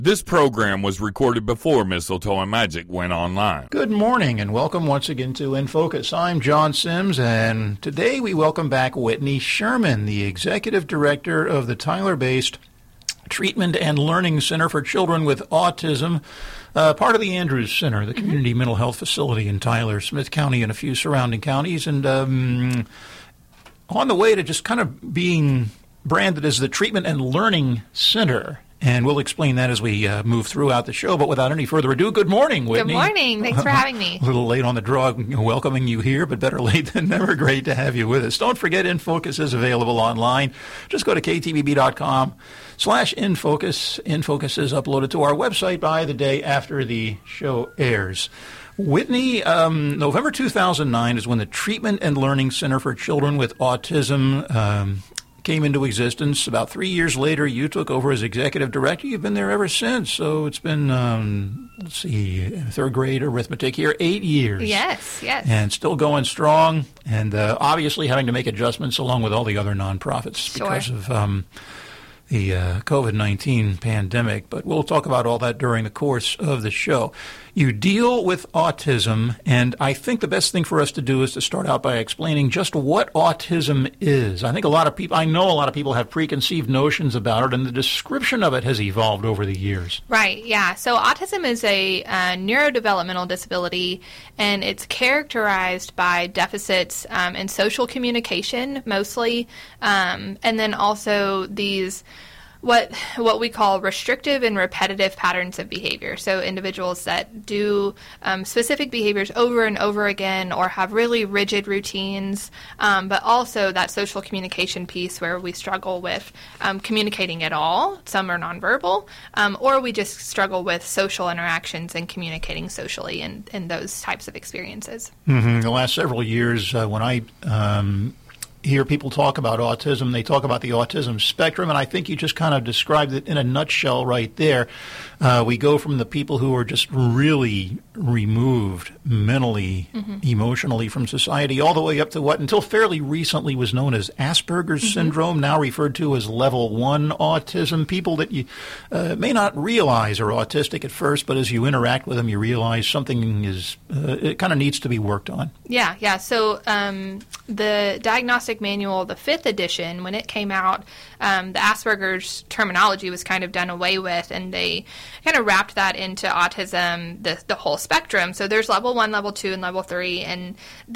This program was recorded before Mistletoe and Magic went online. Good morning and welcome once again to In Focus. I'm John Sims, and today we welcome back Whitney Sherman, the Executive Director of the Tyler-based Treatment and Learning Center for Children with Autism, part of the Andrews Center, the community mental health facility in Tyler, Smith County, and a few surrounding counties, and on the way to just kind of being branded as the Treatment and Learning Center. And we'll explain that as we move throughout the show. But without any further ado, good morning, Whitney. Good morning. Thanks for having me. A little late on the draw welcoming you here, but better late than never. Great to have you with us. Don't forget, InFocus is available online. Just go to ktvb.com/InFocus. InFocus is uploaded to our website by the day after the show airs. Whitney, November 2009 is when the Treatment and Learning Center for Children with Autism came into existence. About 3 years later, you took over as executive director. You've been there ever since. So it's been, third grade arithmetic here, 8 years. Yes. And still going strong, and obviously having to make adjustments along with all the other nonprofits because of the COVID-19 pandemic. But we'll talk about all that during the course of the show. You deal with autism, and I think the best thing for us to do is to start out by explaining just what autism is. I know a lot of people have preconceived notions about it, and the description of it has evolved over the years. Right, yeah. So autism is a neurodevelopmental disability, and it's characterized by deficits in social communication, mostly, and then also these what we call restrictive and repetitive patterns of behavior. So individuals that do specific behaviors over and over again or have really rigid routines, but also that social communication piece where we struggle with communicating at all. Some are nonverbal, or we just struggle with social interactions and communicating socially in those types of experiences. Mm-hmm. The last several years, when I hear people talk about autism, they talk about the autism spectrum, and I think you just kind of described it in a nutshell right there. We go from the people who are just really removed mentally, emotionally from society, all the way up to what until fairly recently was known as Asperger's syndrome, now referred to as level 1 autism, people that you may not realize are autistic at first, but as you interact with them, you realize something is, it kind of needs to be worked on. Yeah. So the Diagnostic Manual, the 5th edition, when it came out, the Asperger's terminology was kind of done away with, and they kind of wrapped that into autism, the whole spectrum. So there's level 1, level 2, and level 3, and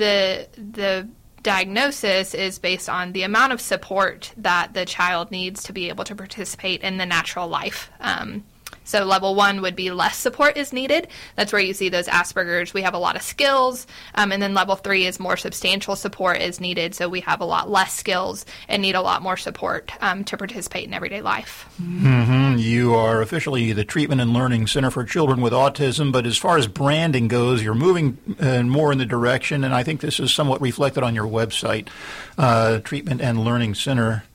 the diagnosis is based on the amount of support that the child needs to be able to participate in the natural life. So level 1 would be less support is needed. That's where you see those Asperger's. We have a lot of skills. And then level 3 is more substantial support is needed. So we have a lot less skills and need a lot more support to participate in everyday life. Mm-hmm. You are officially the Treatment and Learning Center for Children with Autism. But as far as branding goes, you're moving more in the direction, and I think this is somewhat reflected on your website, Treatment and Learning Center.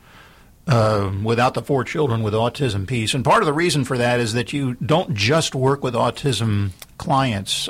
Without the for children with autism piece. And part of the reason for that is that you don't just work with autism clients.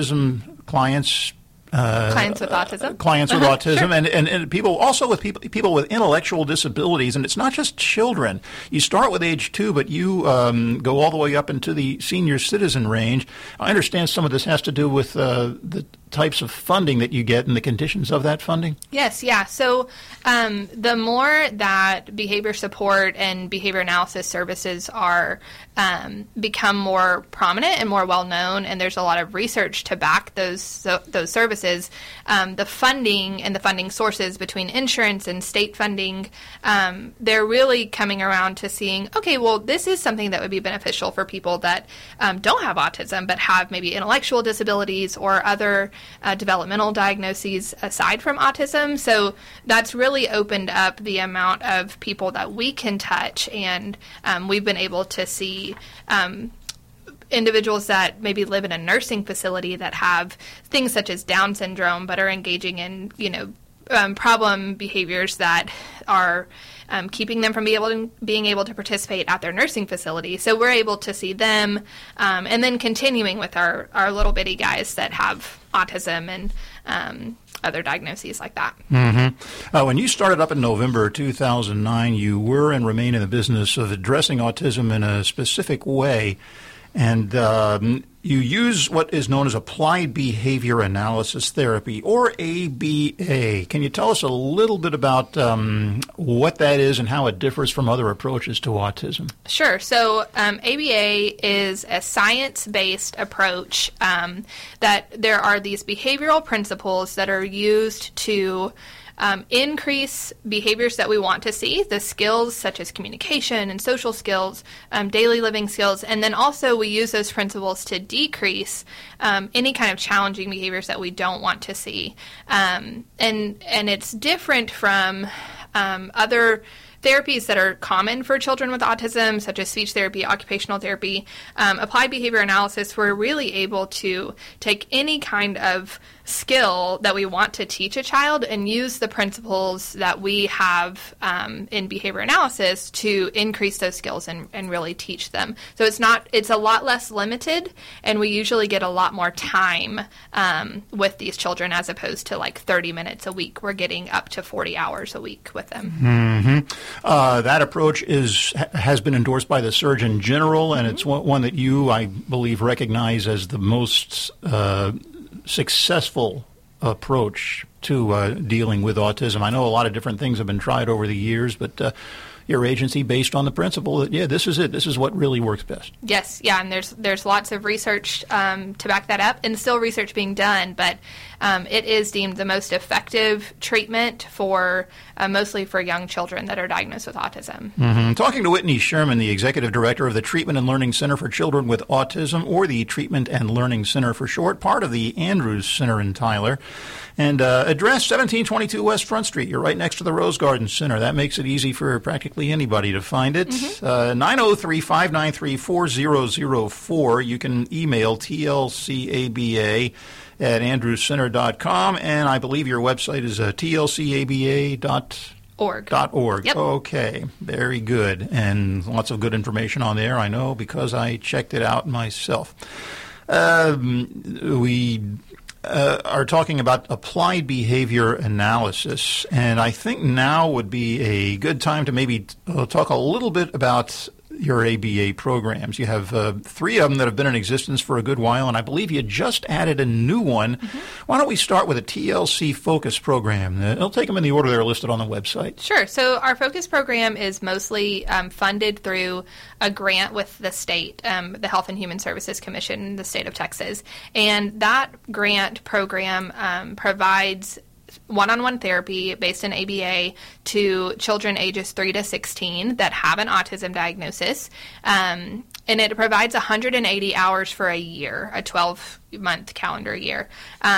Clients with autism. Clients with autism, sure. and people also with people with intellectual disabilities. And it's not just children. You start with age 2, but you go all the way up into the senior citizen range. I understand some of this has to do with the types of funding that you get and the conditions of that funding? Yes, yeah. So the more that behavior support and behavior analysis services are become more prominent and more well-known, and there's a lot of research to back those services, the funding and the funding sources between insurance and state funding, they're really coming around to seeing, okay, well, this is something that would be beneficial for people that don't have autism but have maybe intellectual disabilities or other developmental diagnoses aside from autism. So that's really opened up the amount of people that we can touch, and we've been able to see individuals that maybe live in a nursing facility that have things such as Down syndrome but are engaging in, problem behaviors that are keeping them from being able to participate at their nursing facility. So we're able to see them, and then continuing with our little bitty guys that have autism and other diagnoses like that. When you started up in November 2009, you were and remain in the business of addressing autism in a specific way. And you use what is known as applied behavior analysis therapy, or ABA. Can you tell us a little bit about what that is and how it differs from other approaches to autism? Sure. So ABA is a science-based approach that there are these behavioral principles that are used to increase behaviors that we want to see, the skills such as communication and social skills, daily living skills, and then also we use those principles to decrease any kind of challenging behaviors that we don't want to see. And it's different from other therapies that are common for children with autism, such as speech therapy, occupational therapy. Applied behavior analysis, we're really able to take any kind of skill that we want to teach a child and use the principles that we have in behavior analysis to increase those skills and really teach them. So it's a lot less limited, and we usually get a lot more time with these children as opposed to like 30 minutes a week. We're getting up to 40 hours a week with them. That approach has been endorsed by the Surgeon General, and it's one that you, I believe, recognize as the most successful approach to dealing with autism. I know a lot of different things have been tried over the years, but your agency based on the principle that, this is it. This is what really works best. Yes, and there's lots of research to back that up, and still research being done, but it is deemed the most effective treatment for mostly for young children that are diagnosed with autism. Talking to Whitney Sherman, the Executive Director of the Treatment and Learning Center for Children with Autism, or the Treatment and Learning Center for short, part of the Andrews Center in Tyler. And address 1722 West Front Street. You're right next to the Rose Garden Center. That makes it easy for practically anybody to find it. 903-593-4004. You can email tlcaba@andrewscenter.com, and I believe your website is tlcaba.org. Yep. Okay, very good. And lots of good information on there, I know, because I checked it out myself. We are talking about applied behavior analysis, and I think now would be a good time to maybe talk a little bit about your ABA programs. You have 3 of them that have been in existence for a good while, and I believe you just added a new one. Why don't we start with a TLC Focus program? I'll take them in the order they're listed on the website. Sure. So our Focus program is mostly funded through a grant with the state, the Health and Human Services Commission in the state of Texas. And that grant program provides one-on-one therapy based in ABA to children ages 3 to 16 that have an autism diagnosis. And it provides 180 hours for a year, a 12-month calendar year.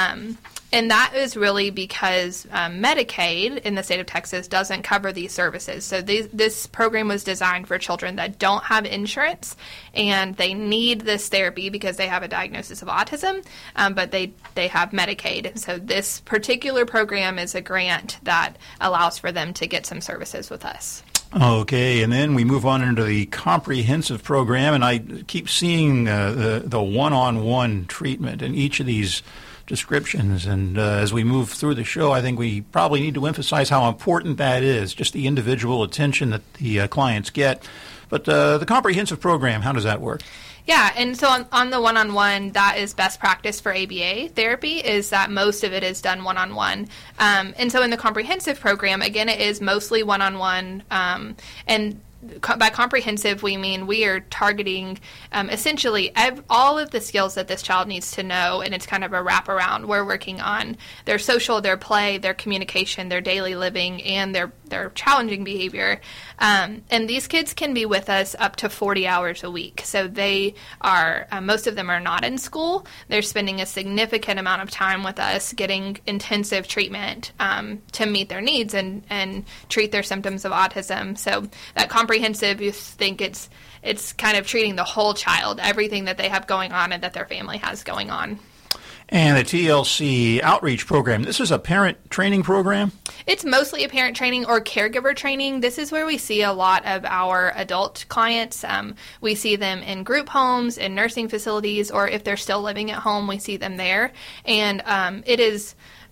And that is really because Medicaid in the state of Texas doesn't cover these services. So this program was designed for children that don't have insurance, and they need this therapy because they have a diagnosis of autism, but they have Medicaid. And so this particular program is a grant that allows for them to get some services with us. Okay, and then we move on into the comprehensive program, and I keep seeing the one-on-one treatment in each of these descriptions, and as we move through the show, I think we probably need to emphasize how important that is, just the individual attention that the clients get. But the comprehensive program, how does that work? Yeah, and so on the one-on-one, that is best practice for ABA therapy, is that most of it is done one-on-one. And so in the comprehensive program, again, it is mostly one-on-one, and by comprehensive, we mean we are targeting essentially all of the skills that this child needs to know, and it's kind of a wraparound. We're working on their social, their play, their communication, their daily living, and their challenging behavior. And these kids can be with us up to 40 hours a week. So they are, most of them are not in school. They're spending a significant amount of time with us getting intensive treatment to meet their needs and treat their symptoms of autism. So that comprehensive, you think it's kind of treating the whole child, everything that they have going on and that their family has going on. And the TLC outreach program, this is a parent training program? It's mostly a parent training or caregiver training. This is where we see a lot of our adult clients. We see them in group homes, in nursing facilities, or if they're still living at home, we see them there. And it is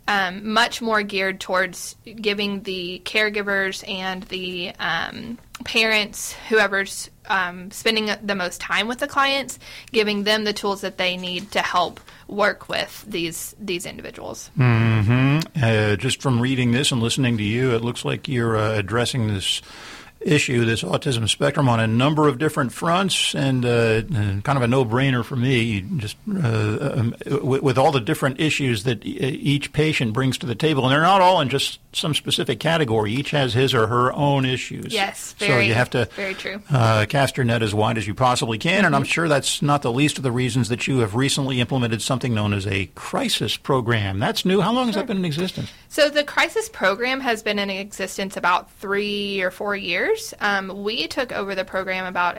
much more geared towards giving the caregivers and the parents, whoever's spending the most time with the clients, giving them the tools that they need to help work with these individuals. Mm-hmm. Just from reading this and listening to you, it looks like you're addressing this issue, this autism spectrum, on a number of different fronts, and kind of a no-brainer for me, just with all the different issues that each patient brings to the table. And they're not all in just some specific category. Each has his or her own issues. Yes, so you have to very true. Cast your net as wide as you possibly can, and I'm sure that's not the least of the reasons that you have recently implemented something known as a crisis program. That's new. How long has that been in existence? So the crisis program has been in existence about 3 or 4 years. We took over the program about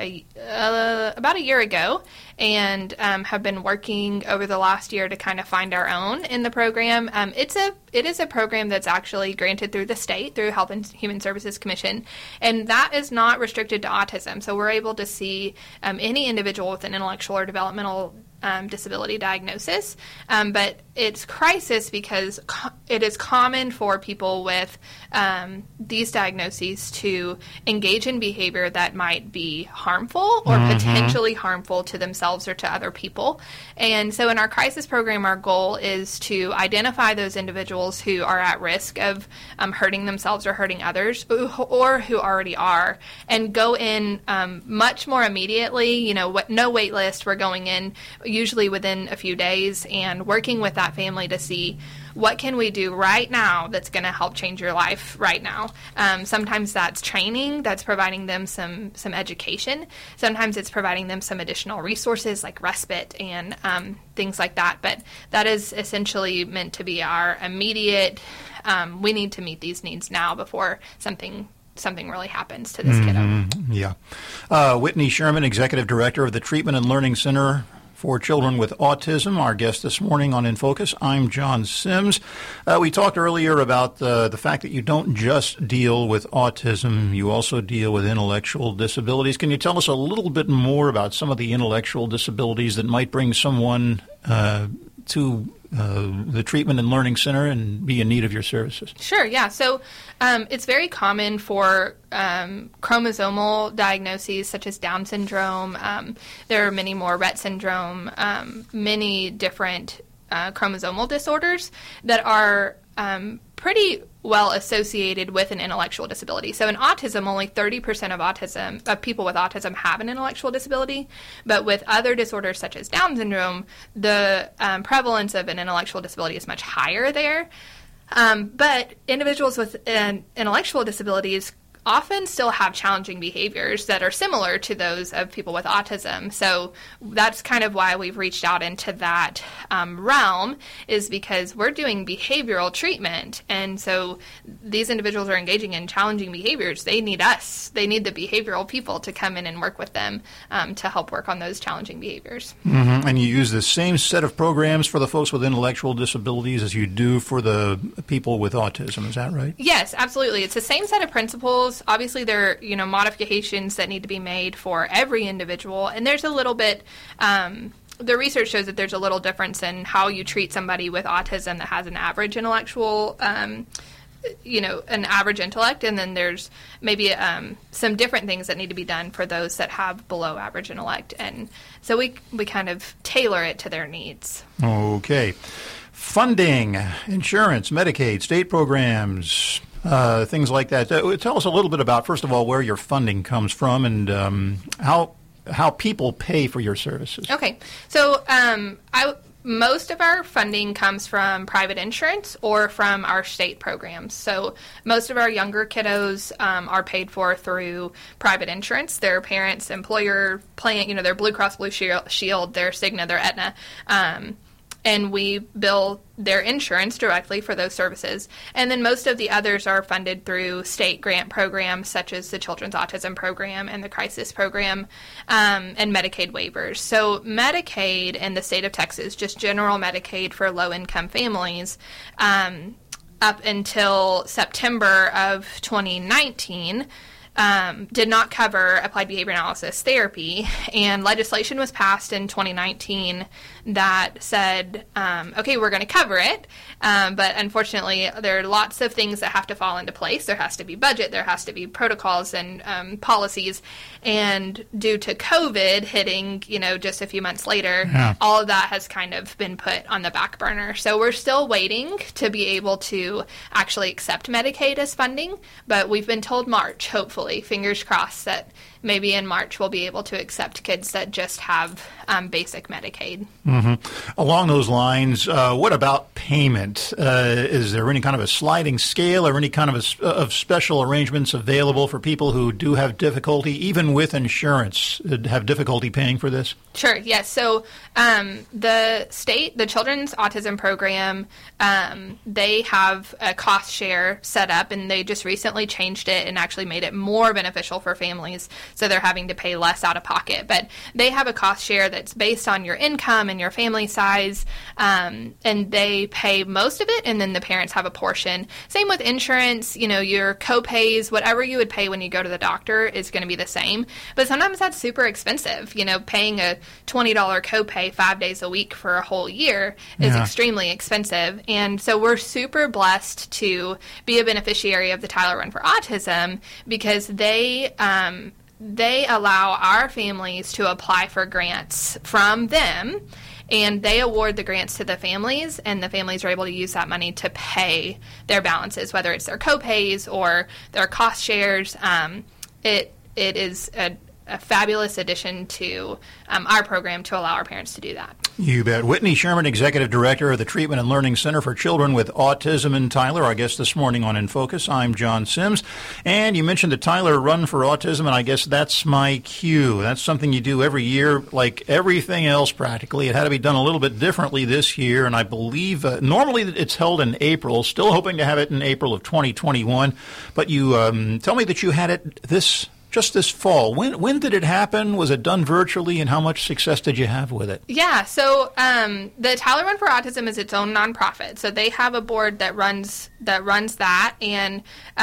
a year ago, and have been working over the last year to kind of find our own in the program. It is a program that's actually granted through the state, through Health and Human Services Commission, and that is not restricted to autism. So we're able to see any individual with an intellectual or developmental disability diagnosis, but it's crisis because it is common for people with these diagnoses to engage in behavior that might be harmful or potentially harmful to themselves or to other people. And so in our crisis program, our goal is to identify those individuals who are at risk of hurting themselves or hurting others, or who already are, and go in much more immediately. No wait list. We're going in usually within a few days and working with that family to see what can we do right now that's going to help change your life right now. Sometimes that's training, that's providing them some education. Sometimes it's providing them some additional resources like respite and things like that. But that is essentially meant to be our immediate, we need to meet these needs now before something really happens to this kiddo. Yeah. Whitney Sherman, Executive Director of the Treatment and Learning Center for Children with Autism, our guest this morning on In Focus. I'm John Sims. We talked earlier about the fact that you don't just deal with autism, you also deal with intellectual disabilities. Can you tell us a little bit more about some of the intellectual disabilities that might bring someone to the Treatment and Learning Center and be in need of your services? Sure, yeah. So it's very common for chromosomal diagnoses such as Down syndrome. There are many more, Rett syndrome, many different chromosomal disorders that are pretty well associated with an intellectual disability. So in autism, only 30% of people with autism have an intellectual disability, but with other disorders such as Down syndrome, the prevalence of an intellectual disability is much higher there. But individuals with intellectual disabilities often still have challenging behaviors that are similar to those of people with autism. So that's kind of why we've reached out into that realm, is because we're doing behavioral treatment. And so these individuals are engaging in challenging behaviors. They need us. They need the behavioral people to come in and work with them to help work on those challenging behaviors. Mm-hmm. And you use the same set of programs for the folks with intellectual disabilities as you do for the people with autism. Is that right? Yes, absolutely. It's the same set of principles. Obviously, there are, modifications that need to be made for every individual, and there's a little bit. The research shows that there's a little difference in how you treat somebody with autism that has an average intellectual, an average intellect, and then there's maybe some different things that need to be done for those that have below average intellect, and so we kind of tailor it to their needs. Okay. Funding, insurance, Medicaid, state programs, things like that. Tell us a little bit about, first of all, where your funding comes from and how people pay for your services. Okay. So most of our funding comes from private insurance or from our state programs. So most of our younger kiddos are paid for through private insurance. Their parents' employer plan, their Blue Cross Blue Shield, their Cigna, their Aetna, and we bill their insurance directly for those services. And then most of the others are funded through state grant programs such as the Children's Autism Program and the Crisis Program, and Medicaid waivers. So Medicaid in the state of Texas, just general Medicaid for low-income families, up until September of 2019, did not cover applied behavior analysis therapy, and legislation was passed in 2019 that said, okay, we're going to cover it, but unfortunately there are lots of things that have to fall into place. There has to be budget, there has to be protocols and policies, and due to COVID hitting, just a few months later, all of that has kind of been put on the back burner. So we're still waiting to be able to actually accept Medicaid as funding, but we've been told March, hopefully. Fingers crossed that maybe in March we'll be able to accept kids that just have basic Medicaid. Along those lines, what about payment? Is there any kind of a sliding scale or any kind of special arrangements available for people who do have difficulty, even with insurance, have difficulty paying for this? Sure, yes. So the state, the Children's Autism Program, they have a cost share set up, and they just recently changed it and actually made it more beneficial for families, so they're having to pay less out of pocket. But they have a cost share that's based on your income and your family size, and they pay most of it, and then the parents have a portion. Same with insurance, your co-pays, whatever you would pay when you go to the doctor is going to be the same. But sometimes that's super expensive. Paying a $20 copay 5 days a week for a whole year is extremely expensive. And so we're super blessed to be a beneficiary of the Tyler Run for Autism, because they allow our families to apply for grants from them, and they award the grants to the families, and the families are able to use that money to pay their balances, whether it's their co-pays or their cost shares. It is a fabulous addition to our program to allow our parents to do that. You bet. Whitney Sherman, Executive Director of the Treatment and Learning Center for Children with Autism in Tyler, our guest this morning on In Focus. I'm John Sims. And you mentioned the Tyler Run for Autism, and I guess that's my cue. That's something you do every year, like everything else practically. It had to be done a little bit differently this year, and I believe normally it's held in April, still hoping to have it in April of 2021. But you tell me that you had it just this fall. When did it happen? Was it done virtually, and how much success did you have with it? Yeah, so the Tyler Run for Autism is its own nonprofit. So they have a board that runs that, and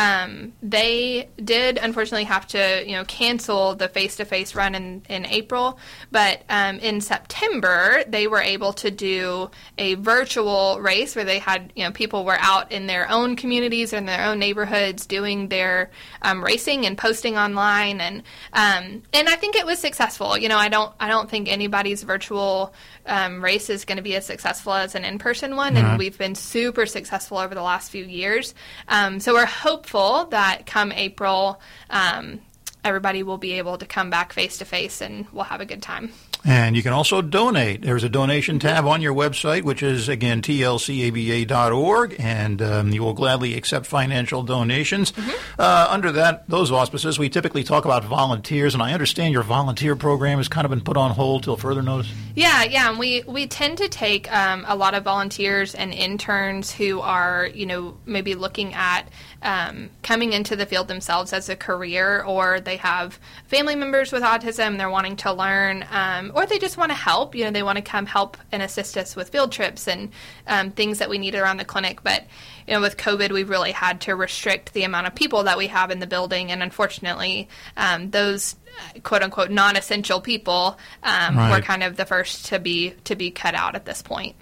they did unfortunately have to cancel the face-to-face run in April. But in September, they were able to do a virtual race where they had people were out in their own communities and their own neighborhoods doing their racing and posting online. And I think it was successful. I don't think anybody's virtual race is going to be as successful as an in-person one, and we've been super successful over the last few years. So we're hopeful that come April, everybody will be able to come back face-to-face, and we'll have a good time. And you can also donate. There's a donation tab on your website, which is, again, tlcaba.org, and you will gladly accept financial donations. Under those auspices, we typically talk about volunteers, and I understand your volunteer program has kind of been put on hold till further notice. Yeah, and we tend to take a lot of volunteers and interns who are, maybe looking at coming into the field themselves as a career, or they have family members with autism, they're wanting to learn, or they just want to help. They want to come help and assist us with field trips and things that we need around the clinic. But with COVID, we've really had to restrict the amount of people that we have in the building, and unfortunately, those quote-unquote non-essential people were kind of the first to be cut out at this point.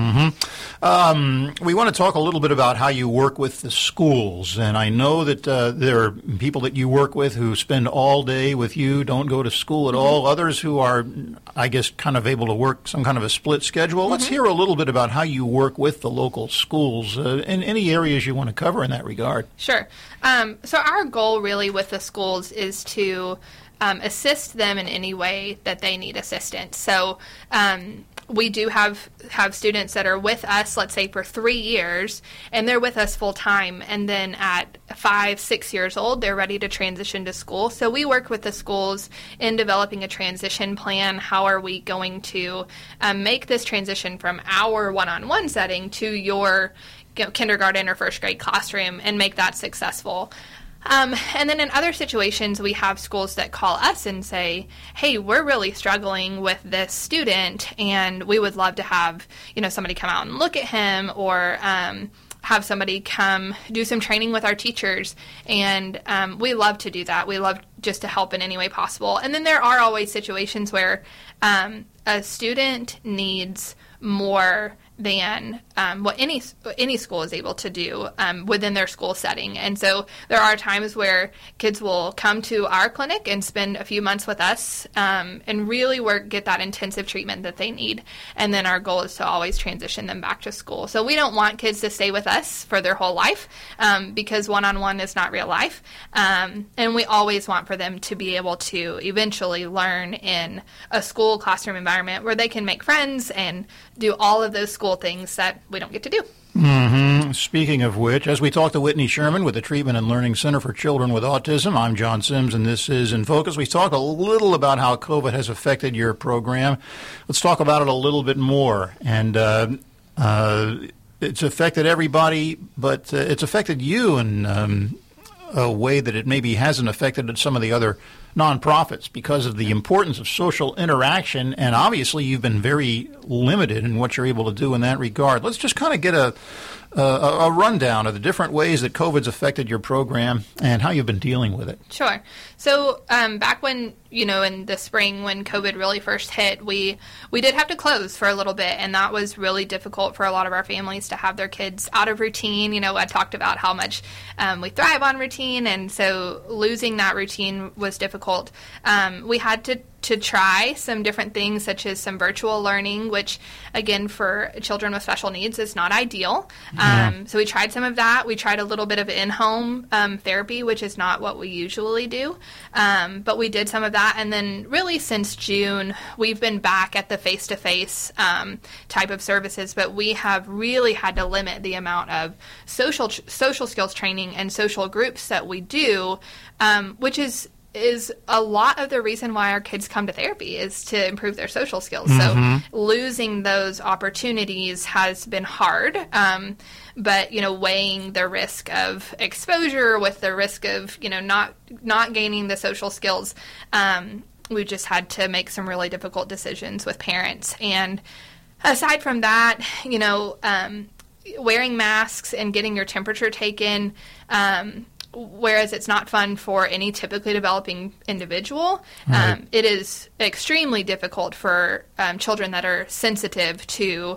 We want to talk a little bit about how you work with the schools, and I know that there are people that you work with who spend all day with you, don't go to school at all, others who are, I guess, kind of able to work some kind of a split schedule. Let's hear a little bit about how you work with the local schools in any areas you want to cover in that regard. Sure. So our goal really with the schools is to assist them in any way that they need assistance. So we do have students that are with us, let's say, for 3 years, and they're with us full time. And then at 5-6 years old, they're ready to transition to school. So we work with the schools in developing a transition plan. How are we going to make this transition from our one-on-one setting to your kindergarten or first grade classroom and make that successful? And then in other situations, we have schools that call us and say, hey, we're really struggling with this student, and we would love to have, somebody come out and look at him, or have somebody come do some training with our teachers, and we love to do that. We love just to help in any way possible. And then there are always situations where a student needs more than what any school is able to do within their school setting. And so there are times where kids will come to our clinic and spend a few months with us and really get that intensive treatment that they need. And then our goal is to always transition them back to school. So we don't want kids to stay with us for their whole life because one-on-one is not real life. And we always want for them to be able to eventually learn in a school classroom environment where they can make friends and do all of those school things that we don't get to do. Mm-hmm. Speaking of which, as we talk to Whitney Sherman with the Treatment and Learning Center for Children with Autism, I'm John Sims, and this is In Focus. We talk a little about how COVID has affected your program. Let's talk about it a little bit more. And it's affected everybody, but it's affected you in a way that it maybe hasn't affected some of the other nonprofits because of the importance of social interaction, and obviously you've been very limited in what you're able to do in that regard. Let's just kind of get a rundown of the different ways that COVID's affected your program and how you've been dealing with it. Sure. So back when, in the spring when COVID really first hit, we did have to close for a little bit, and that was really difficult for a lot of our families to have their kids out of routine. I talked about how much we thrive on routine, and so losing that routine was difficult. We had to try some different things, such as some virtual learning, which, again, for children with special needs is not ideal. So we tried some of that. We tried a little bit of in-home therapy, which is not what we usually do. But we did some of that. And then really since June, we've been back at the face-to-face type of services. But we have really had to limit the amount of social skills training and social groups that we do, which is a lot of the reason why our kids come to therapy is to improve their social skills. Mm-hmm. So losing those opportunities has been hard, but weighing the risk of exposure with the risk of not gaining the social skills, we just had to make some really difficult decisions with parents. And aside from that, wearing masks and getting your temperature taken, whereas it's not fun for any typically developing individual, right. It is extremely difficult for children that are sensitive to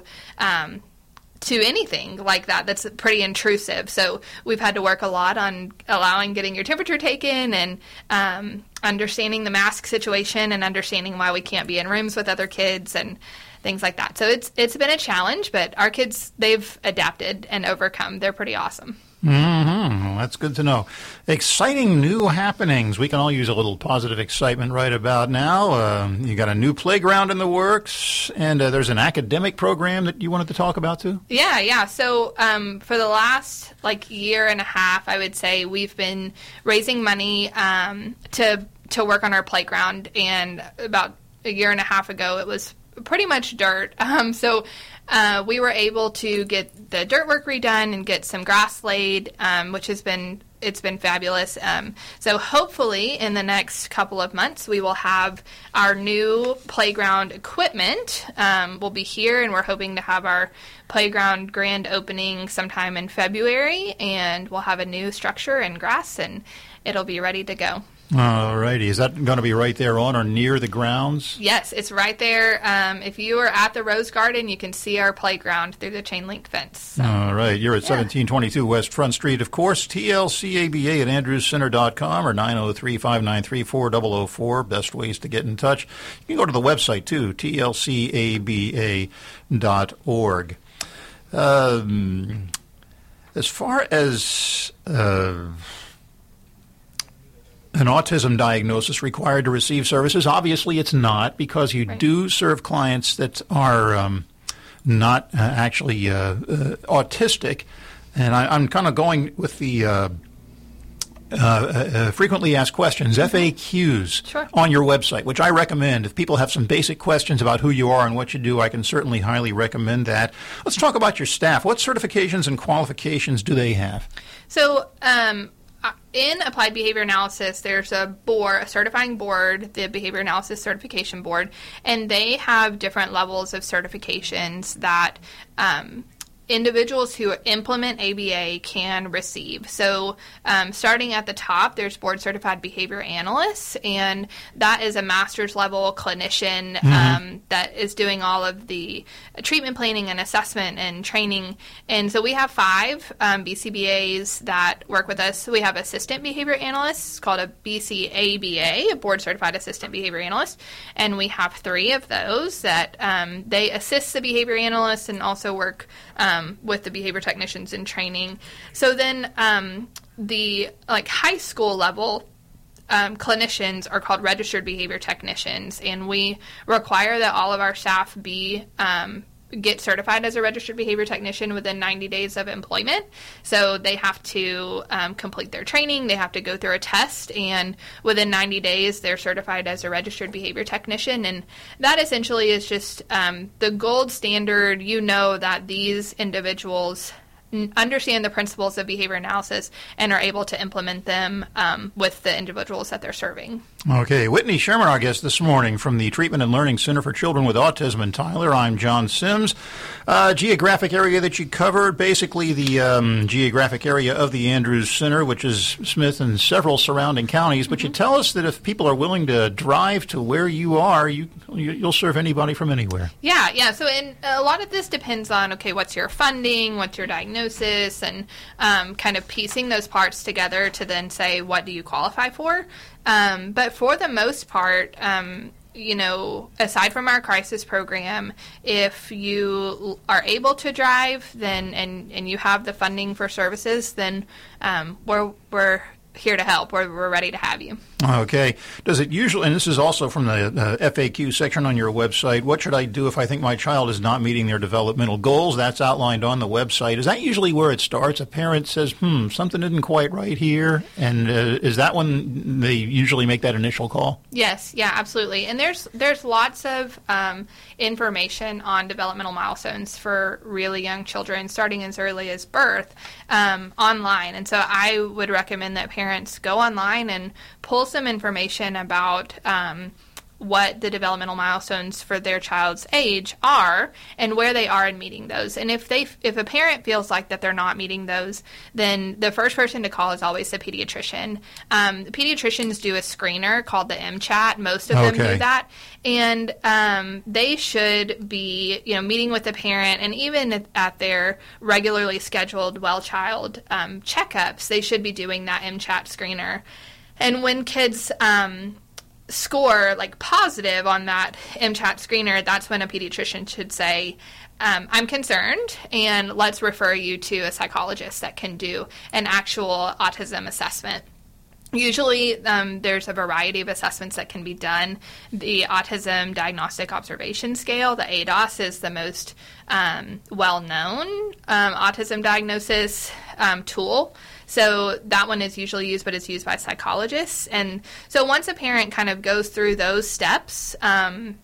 anything like that that's pretty intrusive. So we've had to work a lot on getting your temperature taken and understanding the mask situation and understanding why we can't be in rooms with other kids and things like that. So it's been a challenge, but our kids, they've adapted and overcome. They're pretty awesome. Mm-hmm. Well, that's good to know. Exciting new happenings. We can all use a little positive excitement right about now. You got a new playground in the works, and there's an academic program that you wanted to talk about too? Yeah. So for the last year and a half, I would say we've been raising money to work on our playground, and about a year and a half ago, it was pretty much dirt. So we were able to get the dirt work redone and get some grass laid, which has been fabulous. So hopefully in the next couple of months we will have our new playground equipment. We'll be here, and we're hoping to have our playground grand opening sometime in February, and we'll have a new structure and grass, and it'll be ready to go. All righty. Is that going to be right there on or near the grounds? Yes, it's right there. If you are at the Rose Garden, you can see our playground through the chain-link fence. So. All right. You're at 1722 West Front Street, of course. TLCABA at andrewscenter.com or 903-593-4004. Best ways to get in touch. You can go to the website, too, tlcaba.org. As far as an autism diagnosis required to receive services, obviously it's not, because you do serve clients that are not actually autistic. And I'm kind of going with the frequently asked questions, FAQs, on your website, which I recommend. If people have some basic questions about who you are and what you do, I can certainly highly recommend that. Let's talk about your staff. What certifications and qualifications do they have? So, in applied behavior analysis, there's a certifying board, the Behavior Analysis Certification Board, and they have different levels of certifications that individuals who implement ABA can receive. So starting at the top, there's board certified behavior analysts, and that is a master's level clinician that is doing all of the treatment planning and assessment and training. And so we have 5 BCBAs that work with us. So we have assistant behavior analysts called a BCABA, a board certified assistant behavior analyst, and we have 3 of those that they assist the behavior analysts and also work with the behavior technicians in training. So then the high school level clinicians are called registered behavior technicians, and we require that all of our staff get certified as a registered behavior technician within 90 days of employment. So they have to complete their training, they have to go through a test, and within 90 days they're certified as a registered behavior technician. And that essentially is just the gold standard. You know that these individuals understand the principles of behavior analysis and are able to implement them with the individuals that they're serving. Okay, Whitney Sherman, our guest this morning from the Treatment and Learning Center for Children with Autism in Tyler. I'm John Sims. Geographic area that you covered, basically the geographic area of the Andrews Center, which is Smith and several surrounding counties. But you tell us that if people are willing to drive to where you are, you'll serve anybody from anywhere. Yeah. So a lot of this depends on, what's your funding, what's your diagnosis, and kind of piecing those parts together to then say, what do you qualify for? But for the most part, aside from our crisis program, if you are able to drive, then and you have the funding for services, then we're here to help. We're ready to have you. Okay. Does it usually, and this is also from the FAQ section on your website, what should I do if I think my child is not meeting their developmental goals? That's outlined on the website. Is that usually where it starts? A parent says, something isn't quite right here. And is that when they usually make that initial call? Yes. Yeah, absolutely. And there's lots of information on developmental milestones for really young children, starting as early as birth, online. And so I would recommend that parents go online and pull some information about what the developmental milestones for their child's age are and where they are in meeting those. And if a parent feels like that they're not meeting those, then the first person to call is always the pediatrician. The pediatricians do a screener called the MCHAT. Most of them do that. And they should be, meeting with the parent, and even at their regularly scheduled well-child checkups, they should be doing that MCHAT screener. And when kids score positive on that MCHAT screener, that's when a pediatrician should say, I'm concerned, and let's refer you to a psychologist that can do an actual autism assessment. Usually, there's a variety of assessments that can be done. The Autism Diagnostic Observation Scale, the ADOS, is the most well-known autism diagnosis tool. So that one is usually used, but it's used by psychologists. And so once a parent kind of goes through those steps, and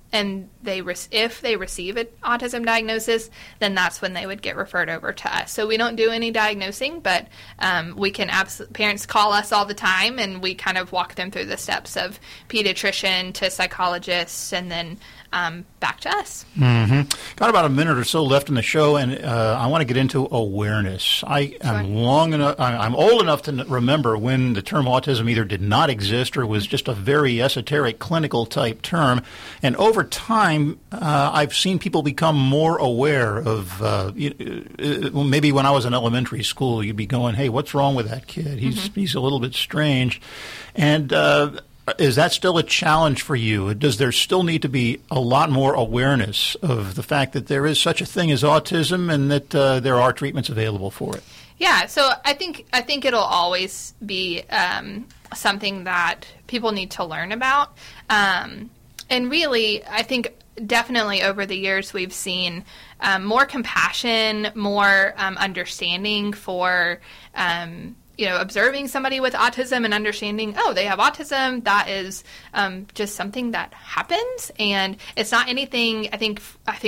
if they receive an autism diagnosis, then that's when they would get referred over to us. So we don't do any diagnosing, but we can parents call us all the time, and we kind of walk them through the steps of pediatrician to psychologists, and then back to us. Mm-hmm. Got about a minute or so left in the show, and I want to get into awareness. I'm old enough to remember when the term autism either did not exist or was just a very esoteric clinical type term. And over time, I've seen people become more aware of, maybe when I was in elementary school, you'd be going, hey, what's wrong with that kid? He's a little bit strange. And is that still a challenge for you? Does there still need to be a lot more awareness of the fact that there is such a thing as autism and that there are treatments available for it? Yeah, so I think it'll always be something that people need to learn about. And really, I think definitely over the years we've seen more compassion, more understanding for observing somebody with autism and understanding, they have autism. That is just something that happens, and it's not anything. I think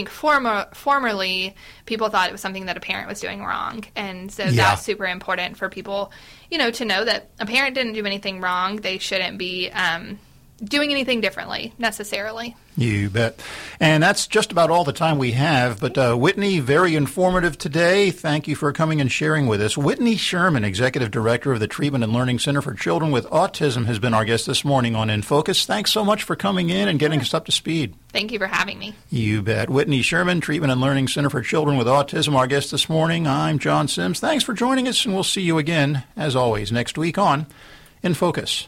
formerly people thought it was something that a parent was doing wrong, and so that's super important for people, to know that a parent didn't do anything wrong. They shouldn't be doing anything differently necessarily. You bet. And that's just about all the time we have. But Whitney, very informative today. Thank you for coming and sharing with us. Whitney Sherman, Executive Director of the Treatment and Learning Center for Children with Autism, has been our guest this morning on In Focus. Thanks so much for coming in and getting us up to speed. Thank you for having me. You bet. Whitney Sherman, Treatment and Learning Center for Children with Autism, our guest this morning. I'm John Sims. Thanks for joining us, and we'll see you again, as always, next week on In Focus.